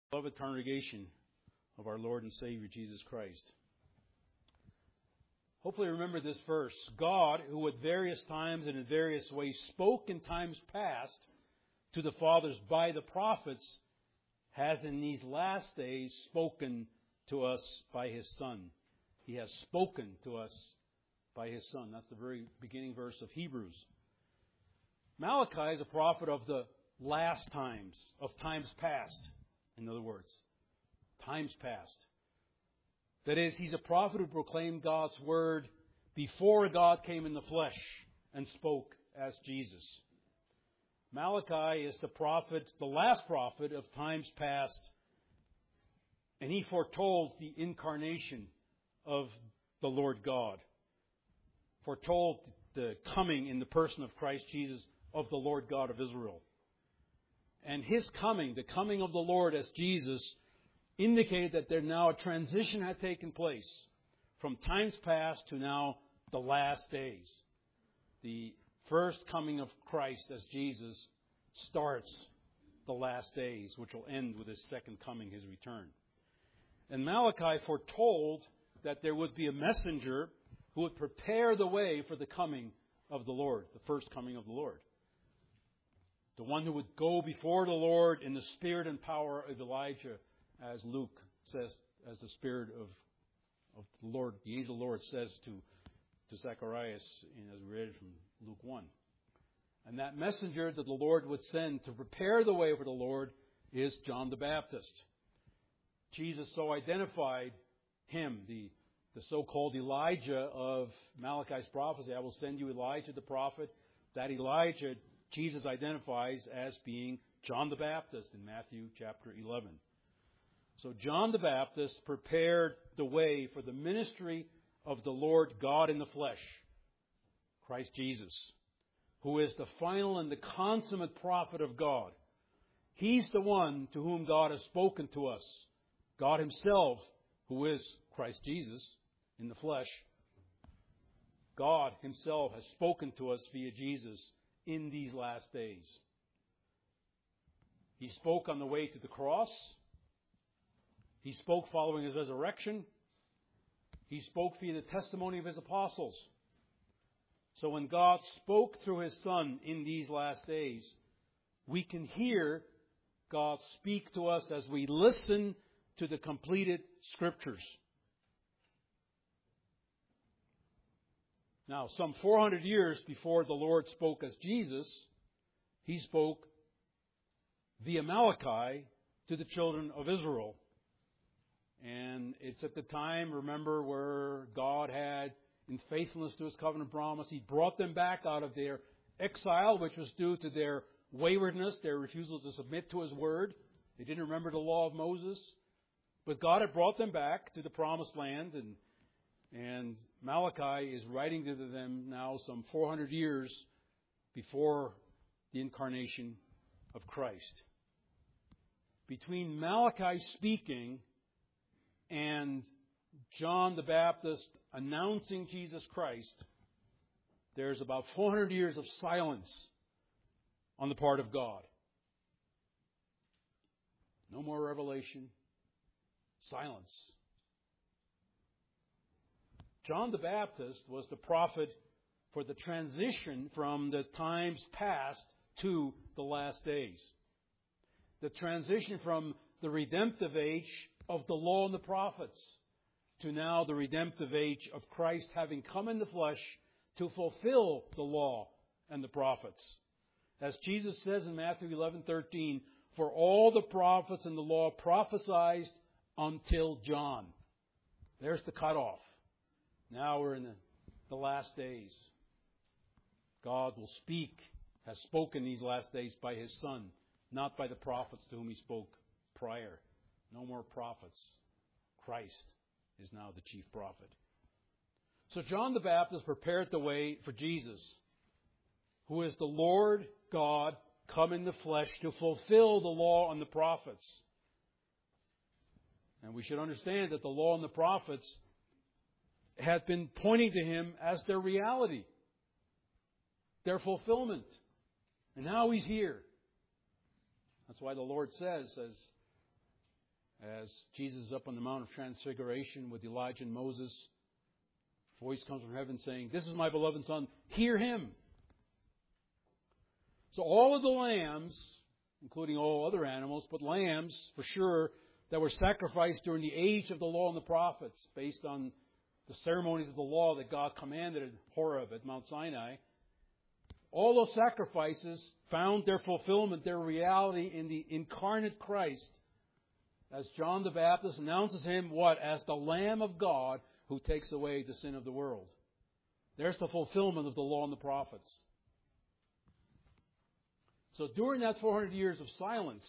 Beloved congregation of our Lord and Savior Jesus Christ. Hopefully remember this verse. God, who at various times and in various ways spoke in times past to the fathers by the prophets, has in these last days spoken to us by His Son. He has spoken to us by His Son. That's the very beginning verse of Hebrews. Malachi is a prophet of the last times, of times past. In other words, times past. That is, he's a prophet who proclaimed God's word before God came in the flesh and spoke as Jesus. Malachi is the prophet, the last prophet of times past, and he foretold the incarnation of the Lord God. Foretold the coming in the person of Christ Jesus of the Lord God of Israel. And His coming, the coming of the Lord as Jesus, indicated that there now a transition had taken place from times past to now the last days. The first coming of Christ as Jesus starts the last days, which will end with His second coming, His return. And Malachi foretold that there would be a messenger who would prepare the way for the coming of the Lord, the first coming of the Lord. The one who would go before the Lord in the spirit and power of Elijah, as Luke says, as the spirit of the Lord, the angel of the Lord says to Zacharias, as we read from Luke 1. And that messenger that the Lord would send to prepare the way for the Lord is John the Baptist. Jesus so identified him, the so-called Elijah of Malachi's prophecy. I will send you Elijah the prophet. That Elijah, Jesus identifies as being John the Baptist in Matthew chapter 11. So John the Baptist prepared the way for the ministry of the Lord God in the flesh, Christ Jesus, who is the final and the consummate prophet of God. He's the one to whom God has spoken to us. God Himself, who is Christ Jesus in the flesh, God Himself has spoken to us via Jesus in these last days. He spoke on the way to the cross. He spoke following His resurrection. He spoke via the testimony of His apostles. So when God spoke through His Son in these last days, we can hear God speak to us as we listen to the completed Scriptures. Now, some 400 years before the Lord spoke as Jesus, He spoke via Malachi to the children of Israel. And it's at the time, remember, where God had, in faithfulness to His covenant promise, He brought them back out of their exile, which was due to their waywardness, their refusal to submit to His word. They didn't remember the law of Moses. But God had brought them back to the promised land, and Malachi is writing to them now some 400 years before the incarnation of Christ. Between Malachi speaking and John the Baptist announcing Jesus Christ, there's about 400 years of silence on the part of God. No more revelation. Silence. John the Baptist was the prophet for the transition from the times past to the last days. The transition from the redemptive age of the law and the prophets to now the redemptive age of Christ having come in the flesh to fulfill the law and the prophets. As Jesus says in Matthew 11:13, for all the prophets and the law prophesied until John. There's the cutoff. Now we're in the last days. God will speak, has spoken these last days by His Son, not by the prophets to whom He spoke prior. No more prophets. Christ is now the chief prophet. So John the Baptist prepared the way for Jesus, who is the Lord God come in the flesh to fulfill the law and the prophets. And we should understand that the law and the prophets had been pointing to Him as their reality, their fulfillment. And now He's here. That's why the Lord says, as as Jesus is up on the Mount of Transfiguration with Elijah and Moses, a voice comes from heaven saying, "This is my beloved Son, hear Him." So all of the lambs, including all other animals, but lambs for sure, that were sacrificed during the age of the law and the prophets, based on the ceremonies of the law that God commanded at Horeb at Mount Sinai, all those sacrifices found their fulfillment, their reality in the incarnate Christ, as John the Baptist announces Him, what? As the Lamb of God who takes away the sin of the world. There's the fulfillment of the law and the prophets. So during that 400 years of silence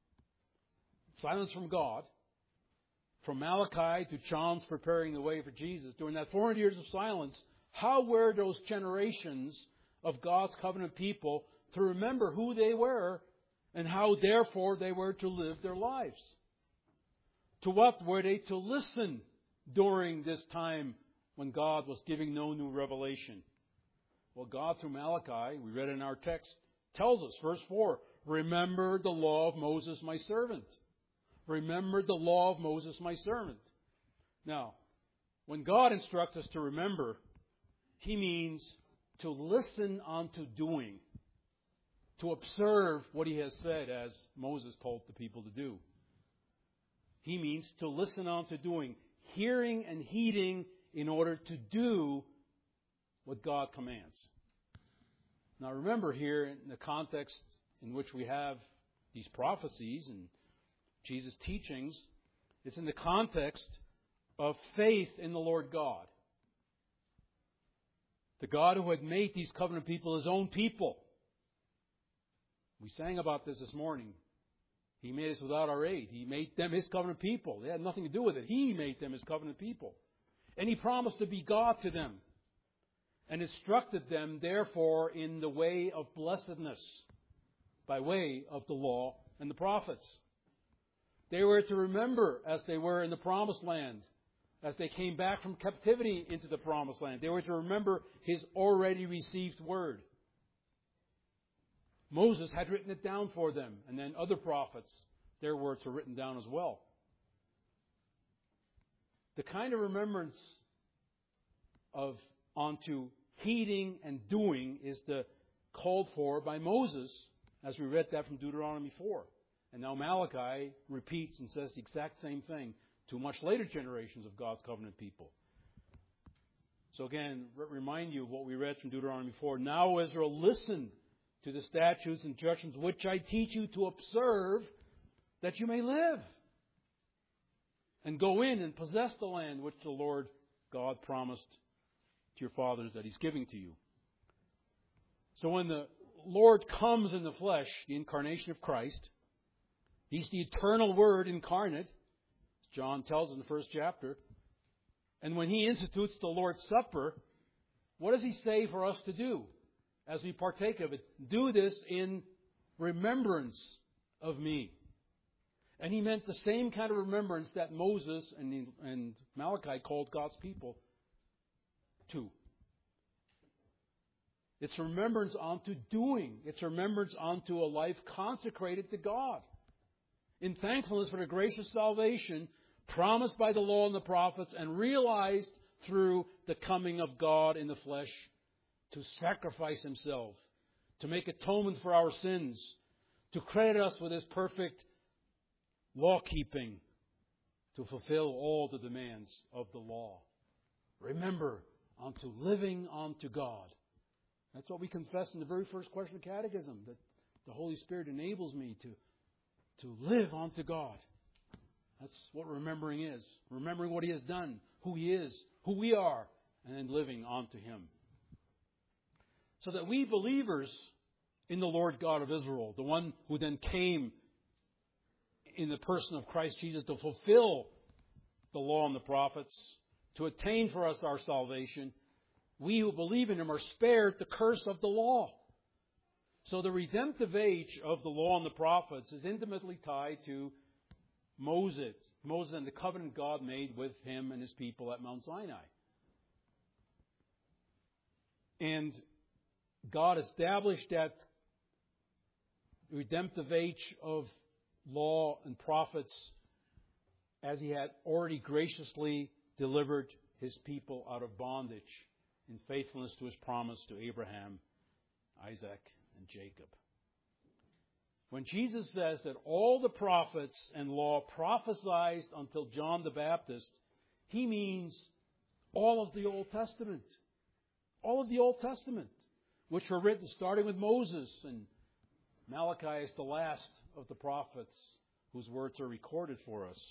from God, from Malachi to John's preparing the way for Jesus, during that 400 years of silence, how were those generations of God's covenant people to remember who they were and how therefore they were to live their lives? To what were they to listen during this time when God was giving no new revelation? Well, God through Malachi, we read in our text, tells us, verse 4, "Remember the law of Moses my servant." Remember the law of Moses my servant. Now, when God instructs us to remember, He means to listen unto doing, to observe what He has said, as Moses told the people to do. He means to listen unto doing, hearing and heeding in order to do what God commands. Now remember here, in the context in which we have these prophecies and Jesus' teachings, it's in the context of faith in the Lord God. The God who had made these covenant people His own people. We sang about this morning. He made us without our aid. He made them His covenant people. They had nothing to do with it. He made them His covenant people. And He promised to be God to them. And instructed them, therefore, in the way of blessedness, by way of the law and the prophets. They were to remember as they were in the promised land, as they came back from captivity into the promised land. They were to remember His already received word. Moses had written it down for them, and then other prophets, their words were written down as well. The kind of remembrance of onto heeding and doing is called for by Moses, as we read that from Deuteronomy 4. And now Malachi repeats and says the exact same thing to much later generations of God's covenant people. So again, remind you of what we read from Deuteronomy 4. "Now, Israel, listen to the statutes and judgments which I teach you to observe, that you may live, and go in and possess the land which the Lord God promised to your fathers that He's giving to you." So when the Lord comes in the flesh, the incarnation of Christ, He's the eternal Word incarnate, as John tells us in the first chapter. And when He institutes the Lord's Supper, what does He say for us to do as we partake of it? "Do this in remembrance of me." And He meant the same kind of remembrance that Moses and Malachi called God's people to. It's remembrance unto doing. It's remembrance unto a life consecrated to God, in thankfulness for the gracious salvation promised by the law and the prophets and realized through the coming of God in the flesh to sacrifice Himself, to make atonement for our sins, to credit us with His perfect law-keeping, to fulfill all the demands of the law. Remember, unto living unto God. That's what we confess in the very first question of Catechism, that the Holy Spirit enables me to live unto God. That's what remembering is. Remembering what He has done, who He is, who we are, and then living unto Him. So that we believers in the Lord God of Israel, the one who then came in the person of Christ Jesus to fulfill the law and the prophets, to attain for us our salvation, we who believe in Him are spared the curse of the law. So the redemptive age of the law and the prophets is intimately tied to Moses and the covenant God made with him and His people at Mount Sinai. And God established that redemptive age of law and prophets as He had already graciously delivered His people out of bondage in faithfulness to His promise to Abraham, Isaac, and Jacob. When Jesus says that all the prophets and law prophesied until John the Baptist, He means all of the Old Testament. All of the Old Testament, which were written starting with Moses, and Malachi is the last of the prophets whose words are recorded for us.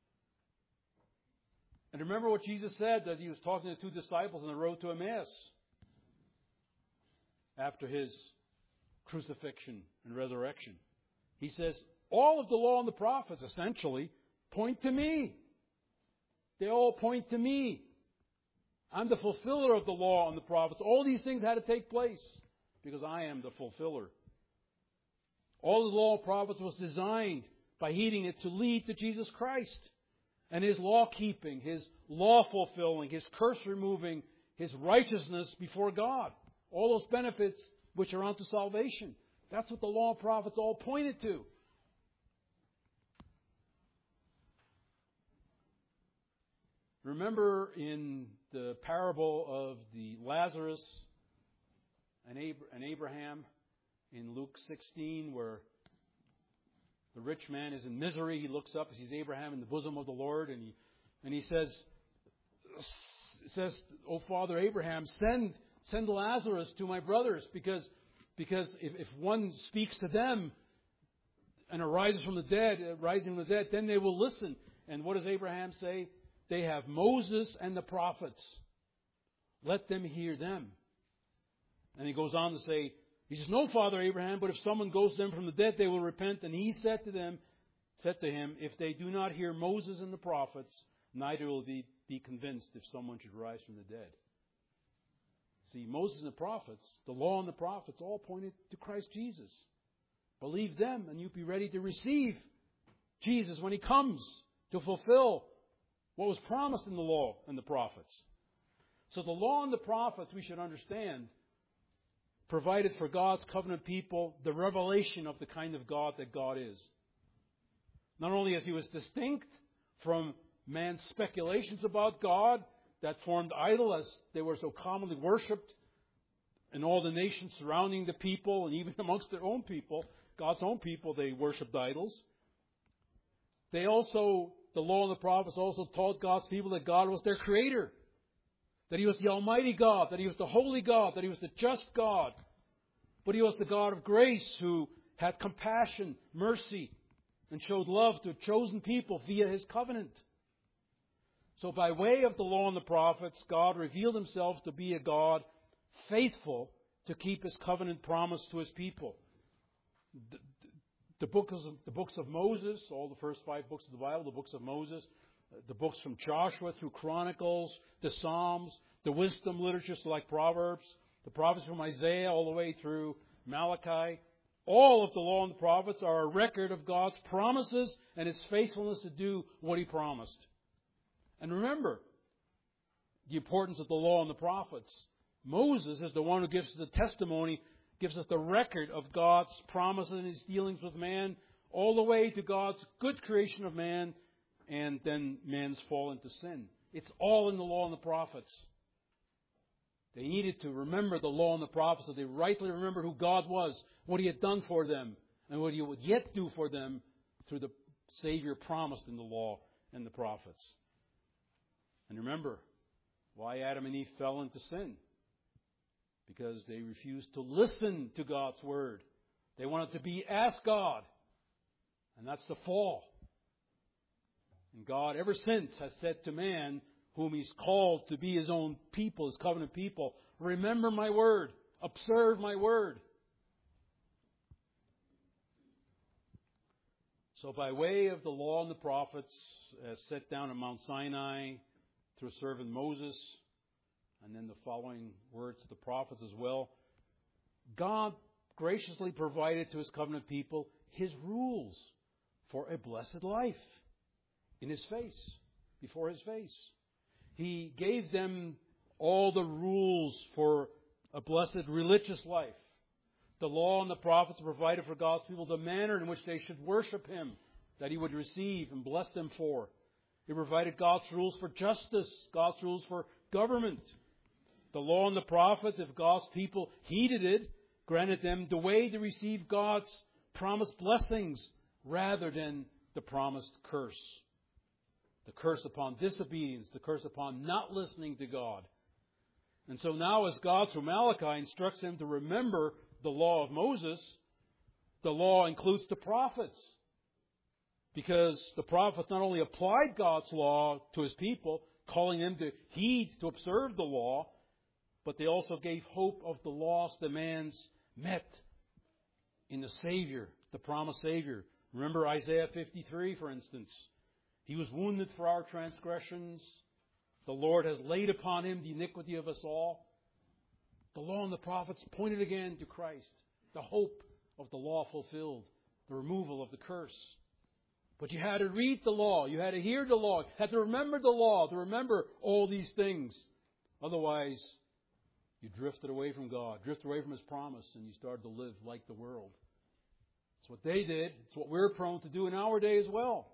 And remember what Jesus said, that He was talking to two disciples on the road to Emmaus after His crucifixion and resurrection. He says, all of the law and the prophets essentially point to me. They all point to me. I'm the fulfiller of the law and the prophets. All these things had to take place because I am the fulfiller. All the law and prophets was designed by heeding it to lead to Jesus Christ and His law keeping, His law fulfilling, His curse removing, His righteousness before God. All those benefits which are unto salvation. That's what the law and prophets all pointed to. Remember in the parable of the Lazarus and Abraham in Luke 16, where the rich man is in misery. He looks up, he sees Abraham in the bosom of the Lord, and he says, "O Father Abraham, send Lazarus to my brothers, because if one speaks to them and arises from the dead, rising from the dead, then they will listen." And what does Abraham say? They have Moses and the prophets. Let them hear them. And he goes on to say, he says, "No, Father Abraham, but if someone goes to them from the dead, they will repent." And he said to him, "If they do not hear Moses and the prophets, neither will they be convinced if someone should rise from the dead." See, Moses and the prophets, the law and the prophets, all pointed to Christ Jesus. Believe them, and you'll be ready to receive Jesus when He comes to fulfill what was promised in the law and the prophets. So the law and the prophets, we should understand, provided for God's covenant people the revelation of the kind of God that God is. Not only as He was distinct from man's speculations about God that formed idol as they were so commonly worshipped in all the nations surrounding the people, and even amongst their own people, God's own people, they worshipped idols. The law and the prophets also taught God's people that God was their creator, that He was the Almighty God, that He was the holy God, that He was the just God, but He was the God of grace who had compassion, mercy, and showed love to a chosen people via His covenant. So by way of the law and the prophets, God revealed Himself to be a God faithful to keep His covenant promise to His people. The books of Moses, all the first 5 books of the Bible, the books of Moses, the books from Joshua through Chronicles, the Psalms, the wisdom literatures like Proverbs, the prophets from Isaiah all the way through Malachi, all of the law and the prophets are a record of God's promises and His faithfulness to do what He promised. And remember the importance of the law and the prophets. Moses is the one who gives us the testimony, gives us the record of God's promises and His dealings with man, all the way to God's good creation of man, and then man's fall into sin. It's all in the law and the prophets. They needed to remember the law and the prophets so they rightly remember who God was, what He had done for them, and what He would yet do for them through the Savior promised in the law and the prophets. And remember why Adam and Eve fell into sin. Because they refused to listen to God's Word. They wanted to be as God. And that's the fall. And God ever since has said to man, whom He's called to be His own people, His covenant people, remember my Word. Observe my Word. So by way of the law and the prophets, as set down at Mount Sinai through servant Moses, and then the following words of the prophets as well, God graciously provided to His covenant people His rules for a blessed life in His face, before His face. He gave them all the rules for a blessed religious life. The law and the prophets provided for God's people the manner in which they should worship Him, that He would receive and bless them for. It provided God's rules for justice, God's rules for government. The law and the prophets, if God's people heeded it, granted them the way to receive God's promised blessings rather than the promised curse. The curse upon disobedience, the curse upon not listening to God. And so now as God through Malachi instructs them to remember the law of Moses, the law includes the prophets. Because the prophets not only applied God's law to His people, calling them to heed, to observe the law, but they also gave hope of the law's demands met in the Savior, the promised Savior. Remember Isaiah 53, for instance. He was wounded for our transgressions. The Lord has laid upon Him the iniquity of us all. The law and the prophets pointed again to Christ, the hope of the law fulfilled, the removal of the curse. But you had to read the law. You had to hear the law. You had to remember the law, to remember all these things. Otherwise, you drifted away from God, drifted away from His promise, and you started to live like the world. It's what they did. It's what we're prone to do in our day as well.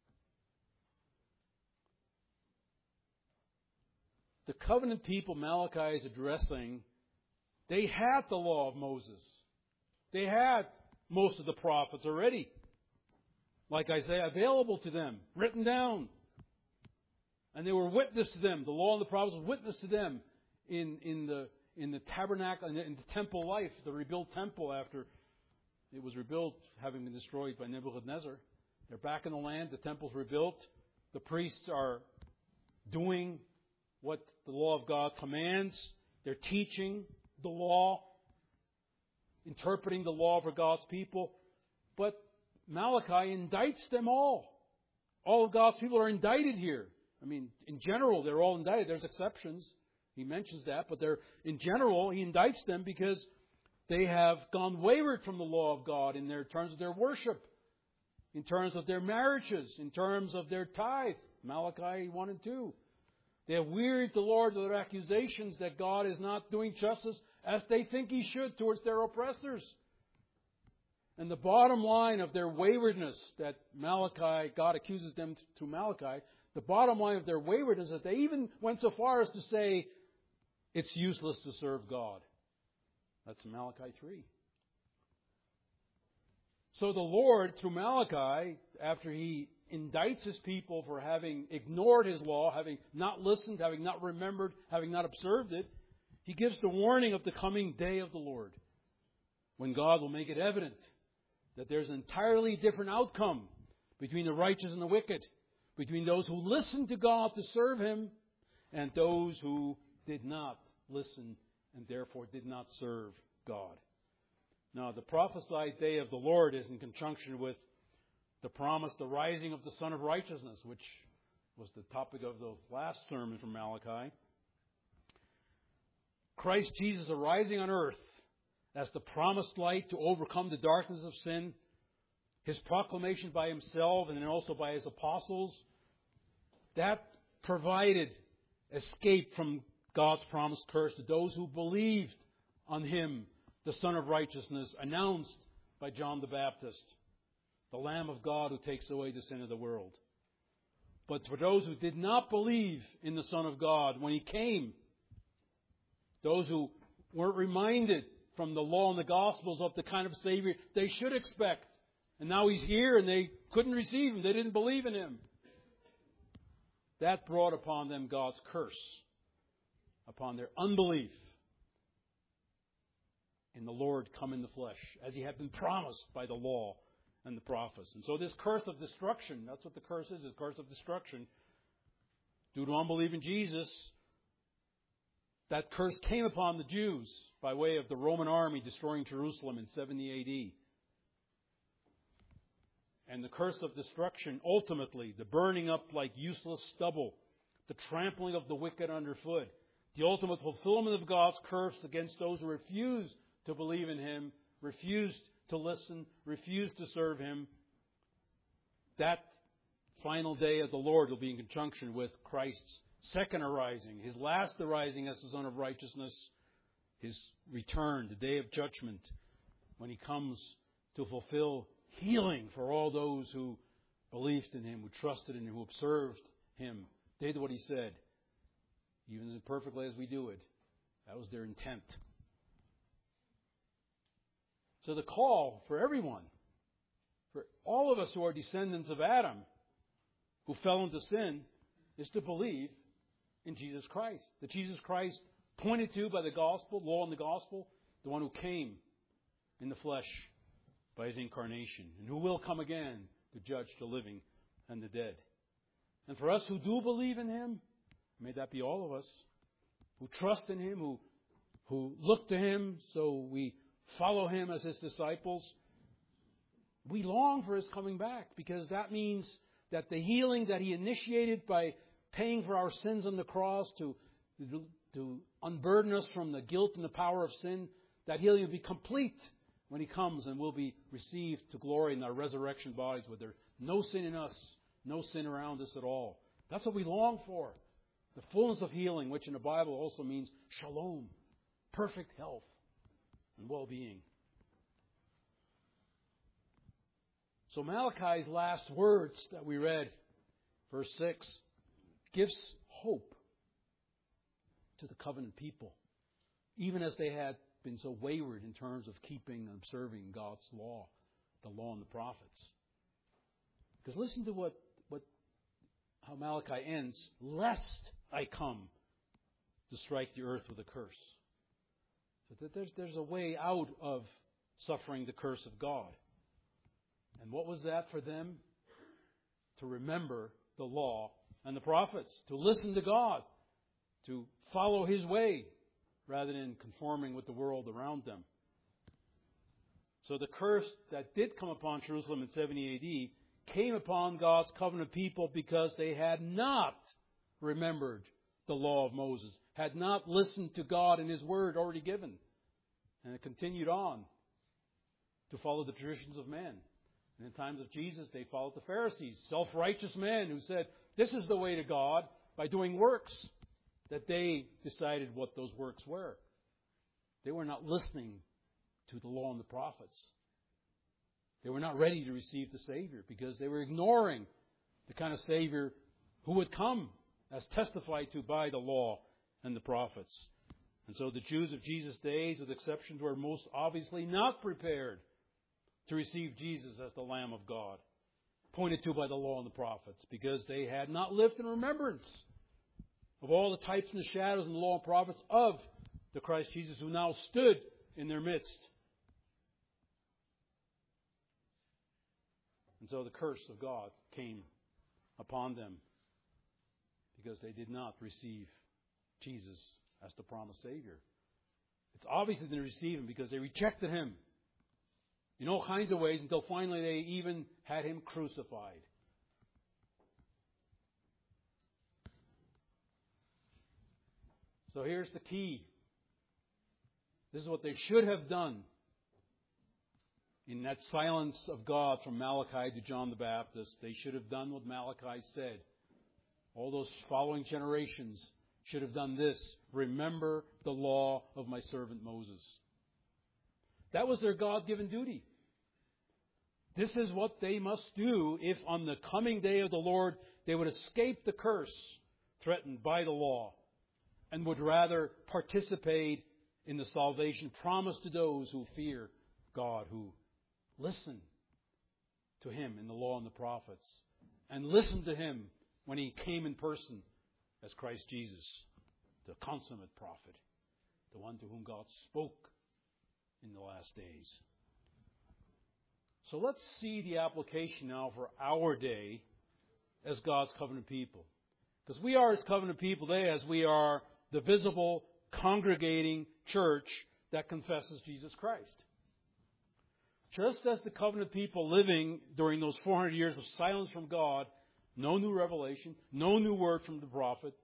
The covenant people Malachi is addressing, they had the law of Moses. They had most of the prophets already, like Isaiah, available to them, written down. And they were witness to them. The law and the prophets were witness to them in the tabernacle, in the temple life, the rebuilt temple after it was rebuilt, having been destroyed by Nebuchadnezzar. They're back in the land. The temple's rebuilt. The priests are doing what the law of God commands. They're teaching the law, interpreting the law for God's people. But Malachi indicts them all. All of God's people are indicted here. I mean, in general, they're all indicted. There's exceptions. He mentions that. But in general, he indicts them because they have gone wayward from the law of God in terms of their worship, in terms of their marriages, in terms of their tithe. Malachi 1 and 2. They have wearied the Lord with their accusations that God is not doing justice as they think He should towards their oppressors. And the bottom line of their waywardness that God accuses them to Malachi, the bottom line of their waywardness is that they even went so far as to say it's useless to serve God. That's Malachi 3. So the Lord, through Malachi, after He indicts His people for having ignored His law, having not listened, having not remembered, having not observed it, He gives the warning of the coming day of the Lord, when God will make it evident that there's an entirely different outcome between the righteous and the wicked, between those who listened to God to serve Him and those who did not listen and therefore did not serve God. Now, the prophesied day of the Lord is in conjunction with the promise, the rising of the Son of Righteousness, which was the topic of the last sermon from Malachi. Christ Jesus arising on earth as the promised light to overcome the darkness of sin, His proclamation by Himself and then also by His apostles, that provided escape from God's promised curse to those who believed on Him, the Son of Righteousness, announced by John the Baptist, the Lamb of God who takes away the sin of the world. But for those who did not believe in the Son of God when He came, those who weren't reminded from the law and the Gospels of the kind of Savior they should expect, and now He's here and they couldn't receive Him, they didn't believe in Him, that brought upon them God's curse, upon their unbelief in the Lord come in the flesh, as He had been promised by the law and the prophets. And so this curse of destruction, that's what the curse is a curse of destruction. Due to unbelief in Jesus, that curse came upon the Jews by way of the Roman army destroying Jerusalem in 70 AD. And the curse of destruction, ultimately, the burning up like useless stubble, the trampling of the wicked underfoot, the ultimate fulfillment of God's curse against those who refused to believe in Him, refused to listen, refused to serve Him. That final day of the Lord will be in conjunction with Christ's second arising, His last arising as the Son of Righteousness, His return, the day of judgment, when He comes to fulfill healing for all those who believed in Him, who trusted in Him, who observed Him, did what He said, even as imperfectly as we do it. That was their intent. So the call for everyone, for all of us who are descendants of Adam, who fell into sin, is to believe in Jesus Christ. That Jesus Christ, pointed to by the gospel, law and the gospel, the one who came in the flesh by His incarnation, and who will come again to judge the living and the dead. And for us who do believe in Him, may that be all of us, who trust in Him, who look to Him, so we follow Him as His disciples, we long for His coming back, because that means that the healing that He initiated by paying for our sins on the cross to unburden us from the guilt and the power of sin, that healing will be complete when He comes, and we'll be received to glory in our resurrection bodies with there no sin in us, no sin around us at all. That's what we long for. The fullness of healing, which in the Bible also means shalom, perfect health and well-being. So Malachi's last words that we read, verse 6, gives hope to the covenant people, even as they had been so wayward in terms of keeping and observing God's law, the law and the prophets. Because listen to how Malachi ends, lest I come to strike the earth with a curse. So that there's a way out of suffering the curse of God. And what was that for them? To remember the law and the prophets, to listen to God, to follow His way, rather than conforming with the world around them. So the curse that did come upon Jerusalem in 70 A.D. came upon God's covenant people because they had not remembered the law of Moses, had not listened to God and His word already given, and it continued on to follow the traditions of men. And in times of Jesus, they followed the Pharisees, self-righteous men who said, this is the way to God, by doing works, that they decided what those works were. They were not listening to the law and the prophets. They were not ready to receive the Savior because they were ignoring the kind of Savior who would come, as testified to by the law and the prophets. And so the Jews of Jesus' days, with exceptions, were most obviously not prepared to receive Jesus as the Lamb of God, pointed to by the law and the prophets, because they had not lived in remembrance of all the types and the shadows in the law and prophets of the Christ Jesus who now stood in their midst. And so the curse of God came upon them because they did not receive Jesus as the promised Savior. It's obvious they didn't receive Him because they rejected Him in all kinds of ways until finally they even had Him crucified. So here's the key. This is what they should have done in that silence of God from Malachi to John the Baptist. They should have done what Malachi said. All those following generations should have done this. Remember the law of my servant Moses. That was their God-given duty. This is what they must do if on the coming day of the Lord they would escape the curse threatened by the law and would rather participate in the salvation promised to those who fear God, who listen to Him in the law and the prophets, and listen to Him when He came in person as Christ Jesus, the consummate prophet, the one to whom God spoke in the last days. So let's see the application now for our day as God's covenant people. Because we are His covenant people today as we are the visible, congregating church that confesses Jesus Christ. Just as the covenant people living during those 400 years of silence from God, no new revelation, no new word from the prophet.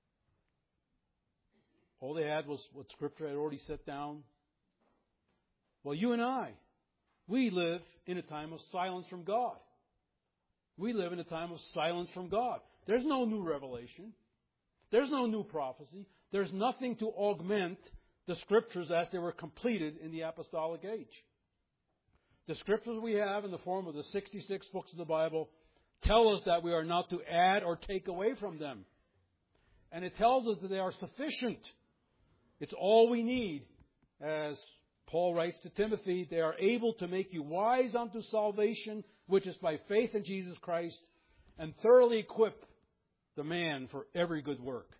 All they had was what Scripture had already set down. Well, you and I, we live in a time of silence from God. We live in a time of silence from God. There's no new revelation. There's no new prophecy. There's nothing to augment the Scriptures as they were completed in the apostolic age. The Scriptures we have in the form of the 66 books of the Bible, tell us that we are not to add or take away from them. And it tells us that they are sufficient. It's all we need. As Paul writes to Timothy, they are able to make you wise unto salvation, which is by faith in Jesus Christ, and thoroughly equip the man for every good work.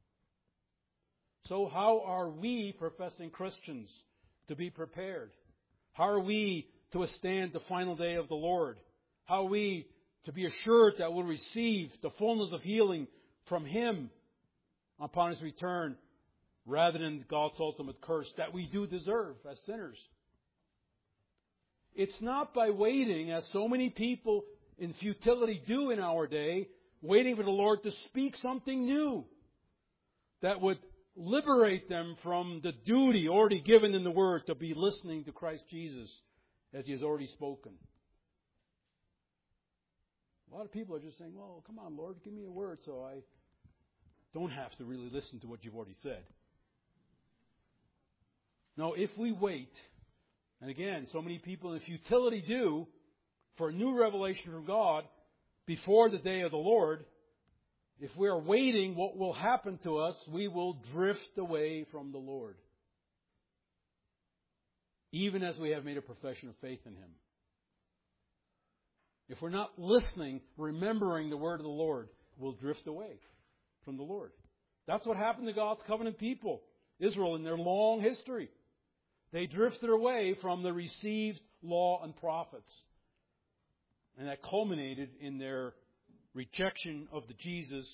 So how are we, professing Christians, to be prepared? How are we to withstand the final day of the Lord? How are we to be assured that we'll receive the fullness of healing from Him upon His return, rather than God's ultimate curse that we do deserve as sinners? It's not by waiting, as so many people in futility do in our day, waiting for the Lord to speak something new that would liberate them from the duty already given in the Word to be listening to Christ Jesus as He has already spoken. A lot of people are just saying, well, come on, Lord, give me a word so I don't have to really listen to what you've already said. No, if we wait, and again, so many people in futility do, for a new revelation from God before the day of the Lord, if we are waiting, what will happen to us? We will drift away from the Lord, even as we have made a profession of faith in Him. If we're not listening, remembering the word of the Lord, we'll drift away from the Lord. That's what happened to God's covenant people, Israel, in their long history. They drifted away from the received law and prophets. And that culminated in their rejection of the Jesus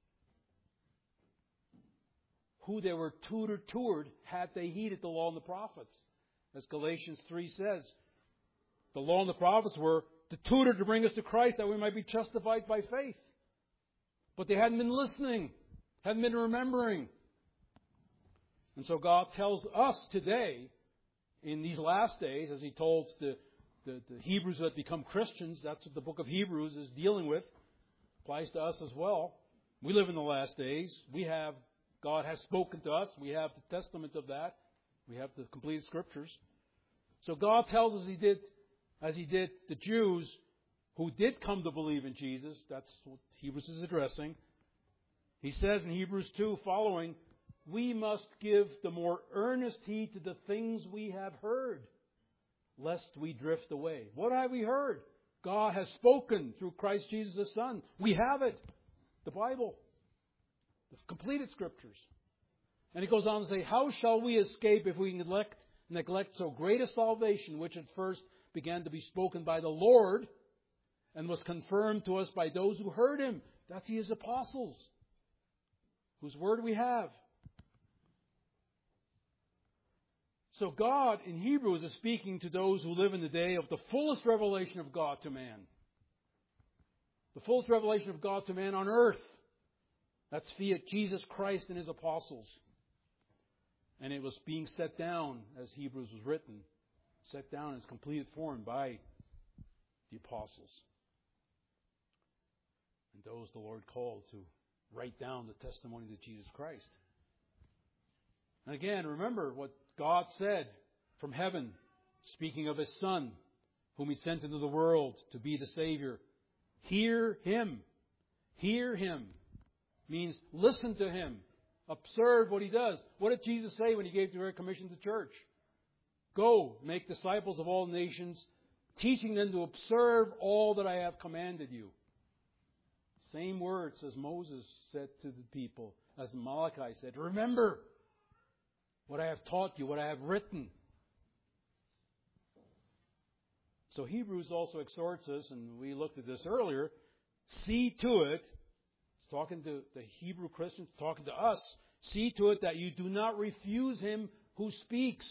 who they were tutored toward had they heeded the law and the prophets. As Galatians 3 says, the law and the prophets were the tutor to bring us to Christ that we might be justified by faith. But they hadn't been listening, hadn't been remembering. And so God tells us today, in these last days, as He told the Hebrews that become Christians, that's what the book of Hebrews is dealing with, applies to us as well. We live in the last days. God has spoken to us. We have the testament of that. We have the complete Scriptures. So God tells us as He did the Jews who did come to believe in Jesus. That's what Hebrews is addressing. He says in Hebrews 2 following, we must give the more earnest heed to the things we have heard, lest we drift away. What have we heard? God has spoken through Christ Jesus the Son. We have it. The Bible. The completed Scriptures. And He goes on to say, how shall we escape if we neglect so great a salvation, which at first began to be spoken by the Lord and was confirmed to us by those who heard Him? That's His apostles, whose word we have. So God in Hebrews is speaking to those who live in the day of the fullest revelation of God to man. The fullest revelation of God to man on earth. That's via Jesus Christ and His apostles. And it was being set down, as Hebrews was written, set down in its completed form by the apostles. And those the Lord called to write down the testimony of Jesus Christ. And again, remember what God said from heaven, speaking of His Son, whom He sent into the world to be the Savior. Hear Him. Hear Him means listen to Him. Observe what He does. What did Jesus say when He gave the Great Commission to the church? Go, make disciples of all nations, teaching them to observe all that I have commanded you. Same words as Moses said to the people, as Malachi said, remember what I have taught you, what I have written. So Hebrews also exhorts us, and we looked at this earlier, see to it, talking to the Hebrew Christians, talking to us, see to it that you do not refuse Him who speaks.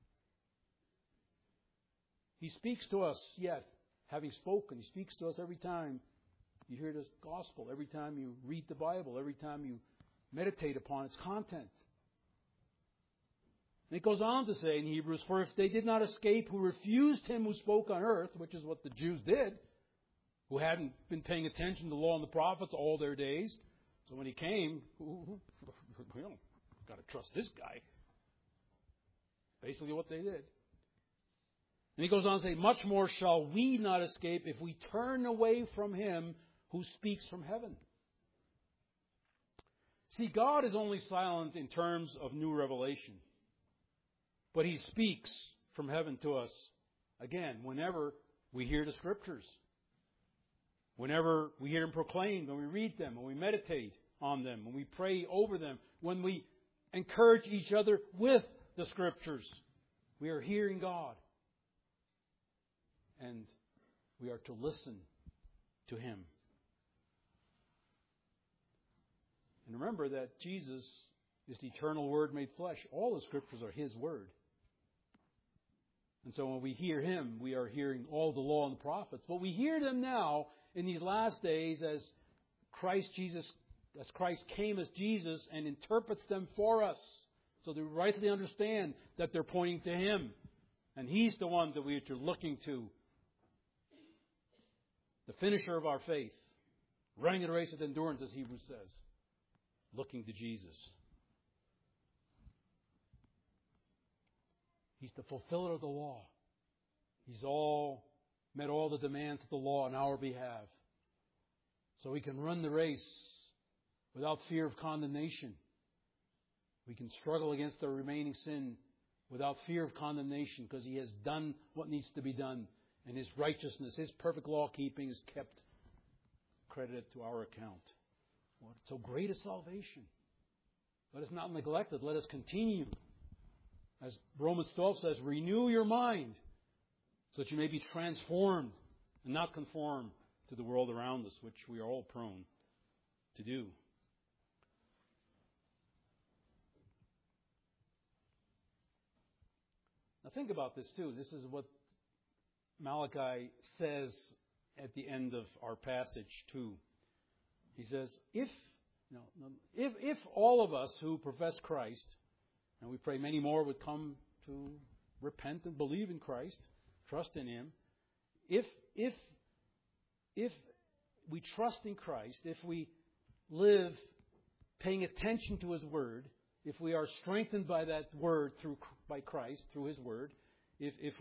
He speaks to us, yet, having spoken, He speaks to us every time you hear this gospel, every time you read the Bible, every time you meditate upon its content. And it goes on to say in Hebrews, for if they did not escape who refused Him who spoke on earth, which is what the Jews did, who hadn't been paying attention to the law and the prophets all their days. So when He came, we don't got to trust this guy. Basically what they did. And He goes on to say, much more shall we not escape if we turn away from Him who speaks from heaven. See, God is only silent in terms of new revelation. But He speaks from heaven to us, again, whenever we hear the Scriptures. Whenever we hear them proclaimed, when we read them, when we meditate on them, when we pray over them, when we encourage each other with the Scriptures, we are hearing God. And we are to listen to Him. And remember that Jesus is the eternal Word made flesh. All the Scriptures are His Word. And so when we hear Him, we are hearing all the law and the prophets. But we hear them now in these last days as Christ came as Jesus and interprets them for us. So they rightly understand that they're pointing to Him. And He's the one that we are looking to. The finisher of our faith. Running the race with endurance, as Hebrews says. Looking to Jesus. He's the fulfiller of the law. He's met all the demands of the law on our behalf. So we can run the race without fear of condemnation. We can struggle against our remaining sin without fear of condemnation because He has done what needs to be done. And His righteousness, His perfect law keeping is kept credited to our account. What so great a salvation. Let us not neglect it. Let us continue. As Romans 12 says, renew your mind so that you may be transformed and not conform to the world around us, which we are all prone to do. Now think about this too. This is what Malachi says at the end of our passage too. He says, if all of us who profess Christ, and we pray many more would come to repent and believe in Christ, trust in Him. If we trust in Christ, if we live paying attention to His Word, if we are strengthened by that Word by Christ through His Word, if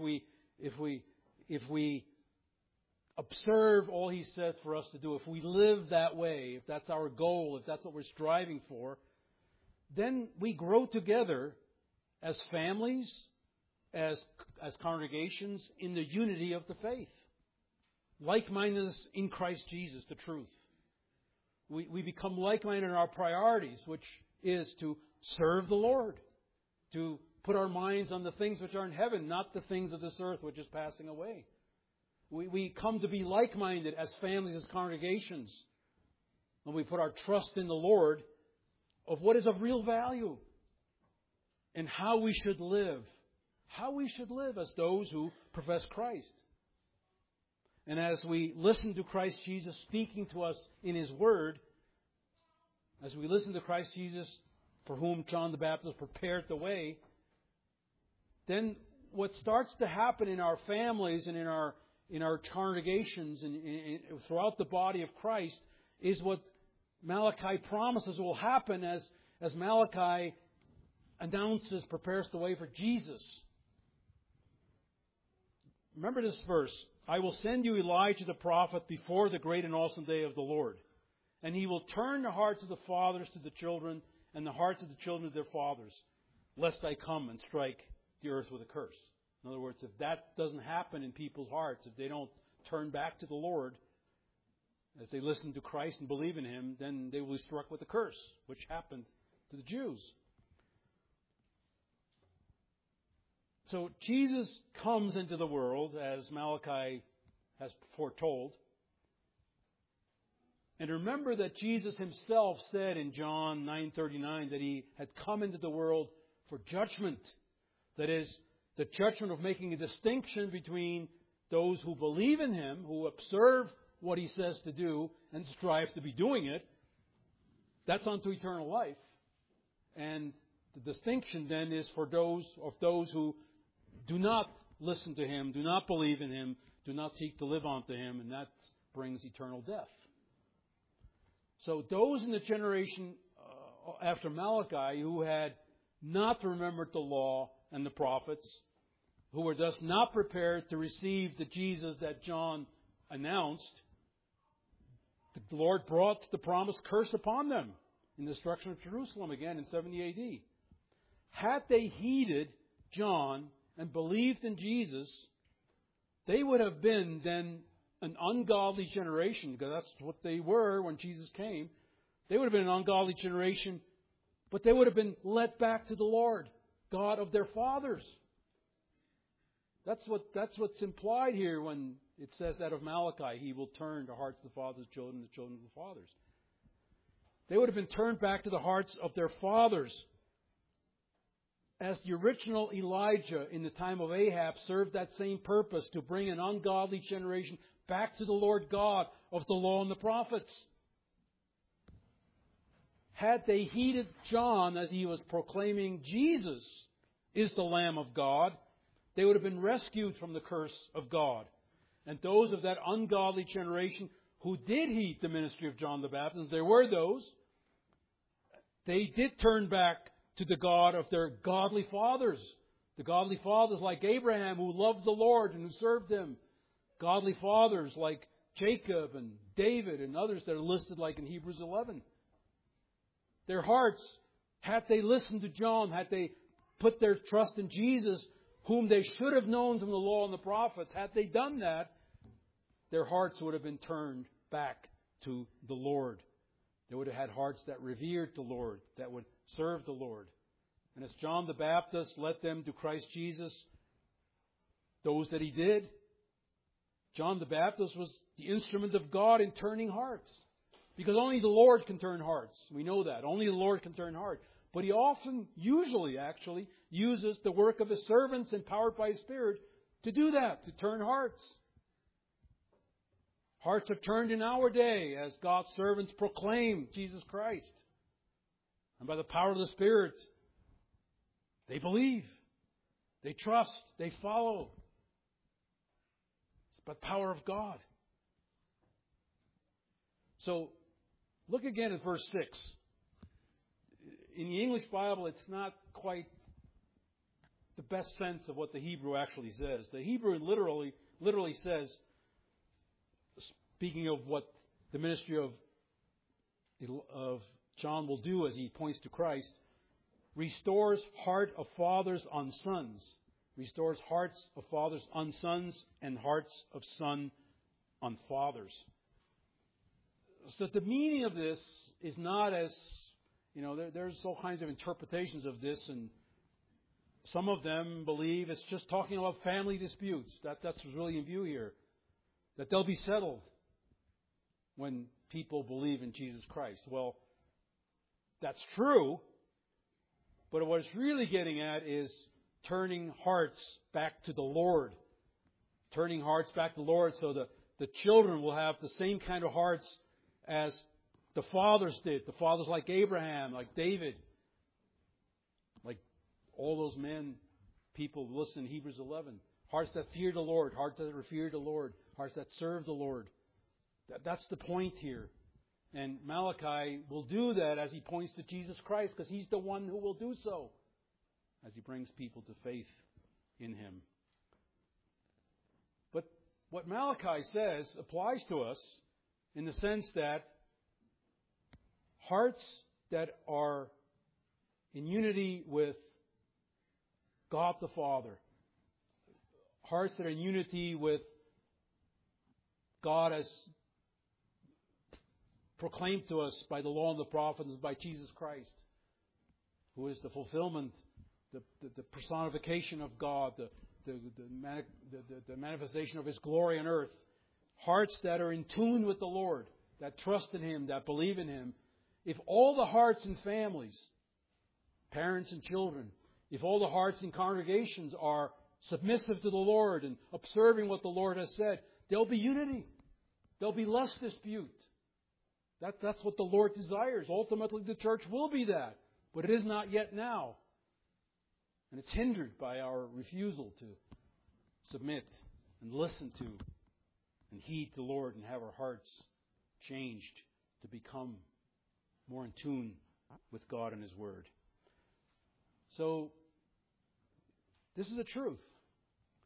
we observe all He says for us to do, if we live that way, if that's our goal, if that's what we're striving for, then we grow together as families, as congregations, in the unity of the faith. Like-mindedness in Christ Jesus, the truth. We become like-minded in our priorities, which is to serve the Lord, to put our minds on the things which are in heaven, not the things of this earth which is passing away. We come to be like-minded as families, as congregations, when we put our trust in the Lord of what is of real value and how we should live. How we should live as those who profess Christ. And as we listen to Christ Jesus speaking to us in His Word, as we listen to Christ Jesus for whom John the Baptist prepared the way, then what starts to happen in our families and in our congregations and throughout the body of Christ is what Malachi promises will happen as Malachi announces, prepares the way for Jesus. Remember this verse. I will send you Elijah the prophet before the great and awesome day of the Lord. And he will turn the hearts of the fathers to the children and the hearts of the children to their fathers, lest I come and strike the earth with a curse. In other words, if that doesn't happen in people's hearts, if they don't turn back to the Lord as they listen to Christ and believe in Him, then they will be struck with a curse, which happened to the Jews. So Jesus comes into the world, as Malachi has foretold. And remember that Jesus Himself said in John 9:39 that He had come into the world for judgment. That is, the judgment of making a distinction between those who believe in Him, who observe what He says to do and strive to be doing it. That's unto eternal life. And the distinction then is for those who do not listen to Him, do not believe in Him, do not seek to live unto Him, and that brings eternal death. So those in the generation after Malachi who had not remembered the law and the prophets, who were thus not prepared to receive the Jesus that John announced, The Lord brought the promised curse upon them in the destruction of Jerusalem again in 70 A.D. Had they heeded John and believed in Jesus, they would have been then an ungodly generation, because that's what they were when Jesus came. They would have been an ungodly generation, but they would have been led back to the Lord, God of their fathers. That's what's implied here when it says that of Malachi, He will turn the hearts of the fathers, children, the children of the fathers. They would have been turned back to the hearts of their fathers. As the original Elijah in the time of Ahab served that same purpose, to bring an ungodly generation back to the Lord God of the law and the prophets. Had they heeded John as he was proclaiming Jesus is the Lamb of God, they would have been rescued from the curse of God. And those of that ungodly generation who did heed the ministry of John the Baptist, there were those, they did turn back to the God of their godly fathers. The godly fathers like Abraham, who loved the Lord and who served Him. Godly fathers like Jacob and David and others that are listed like in Hebrews 11. Their hearts, had they listened to John, had they put their trust in Jesus, whom they should have known from the law and the prophets, had they done that, their hearts would have been turned back to the Lord. They would have had hearts that revered the Lord, that would serve the Lord. And as John the Baptist led them to Christ Jesus, those that he did, John the Baptist was the instrument of God in turning hearts. Because only the Lord can turn hearts. We know that. Only the Lord can turn hearts. But He often, usually actually, uses the work of His servants empowered by His Spirit to do that, to turn hearts. Hearts are turned in our day as God's servants proclaim Jesus Christ. And by the power of the Spirit, they believe, they trust, they follow. It's by the power of God. So, look again at verse 6. In the English Bible, it's not quite the best sense of what the Hebrew actually says. The Hebrew literally says, speaking of what the ministry of John will do as he points to Christ, restores heart of fathers on sons. Restores hearts of fathers on sons and hearts of son on fathers. So the meaning of this is not as, there's all kinds of interpretations of this, and some of them believe it's just talking about family disputes. That's what's really in view here. That they'll be settled when people believe in Jesus Christ. Well, that's true, but what it's really getting at is turning hearts back to the Lord. Turning hearts back to the Lord so the children will have the same kind of hearts as the fathers did. The fathers like Abraham, like David, like all those men, people listen in Hebrews 11. Hearts that fear the Lord, hearts that revere the Lord, hearts that serve the Lord. That's the point here. And Malachi will do that as he points to Jesus Christ, because He's the one who will do so as He brings people to faith in Him. But what Malachi says applies to us in the sense that hearts that are in unity with God the Father, hearts that are in unity with God as proclaimed to us by the law and the prophets, by Jesus Christ, who is the fulfillment, the personification of God, the manifestation of His glory on earth. Hearts that are in tune with the Lord, that trust in Him, that believe in Him. If all the hearts in families, parents and children, if all the hearts in congregations are submissive to the Lord and observing what the Lord has said, there'll be unity. There'll be less dispute. That's what the Lord desires. Ultimately, the church will be that. But it is not yet now. And it's hindered by our refusal to submit and listen to and heed the Lord and have our hearts changed to become more in tune with God and His Word. So, this is the truth.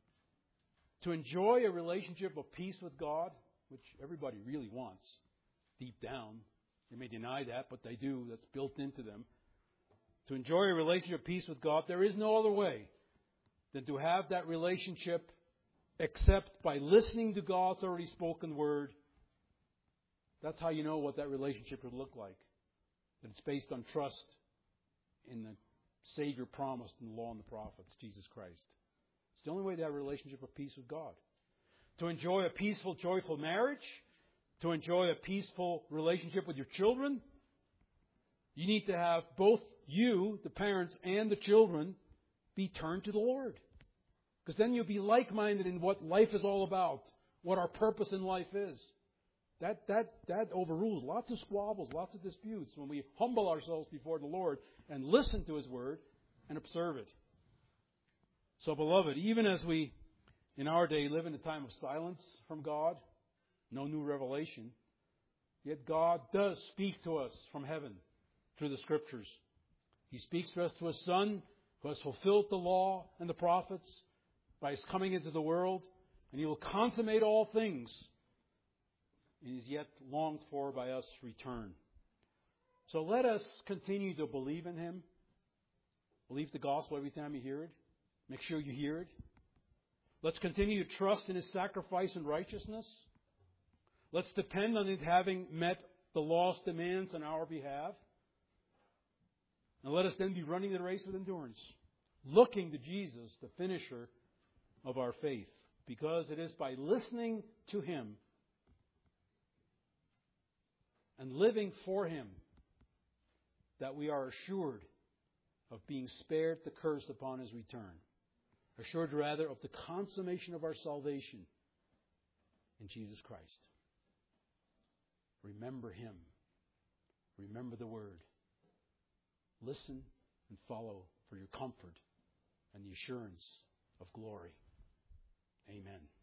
To enjoy a relationship of peace with God, which everybody really wants, deep down. They may deny that, but they do. That's built into them. To enjoy a relationship of peace with God, there is no other way than to have that relationship except by listening to God's already spoken word. That's how you know what that relationship would look like. That it's based on trust in the Savior promised in the law and the prophets, Jesus Christ. It's the only way to have a relationship of peace with God. To enjoy a peaceful, joyful marriage, to enjoy a peaceful relationship with your children, you need to have both you, the parents, and the children be turned to the Lord. Because then you'll be like-minded in what life is all about, what our purpose in life is. That overrules lots of squabbles, lots of disputes when we humble ourselves before the Lord and listen to His Word and observe it. So, beloved, even as we, in our day, live in a time of silence from God, no new revelation, yet God does speak to us from heaven through the Scriptures. He speaks to us through His Son, who has fulfilled the law and the prophets by His coming into the world, and He will consummate all things in His yet longed for by us return. So let us continue to believe in Him. Believe the gospel every time you hear it. Make sure you hear it. Let's continue to trust in His sacrifice and righteousness. Let's depend on it having met the law's demands on our behalf. And let us then be running the race with endurance, looking to Jesus, the finisher of our faith. Because it is by listening to Him and living for Him that we are assured of being spared the curse upon His return. Assured, rather, of the consummation of our salvation in Jesus Christ. Remember Him. Remember the Word. Listen and follow for your comfort and the assurance of glory. Amen.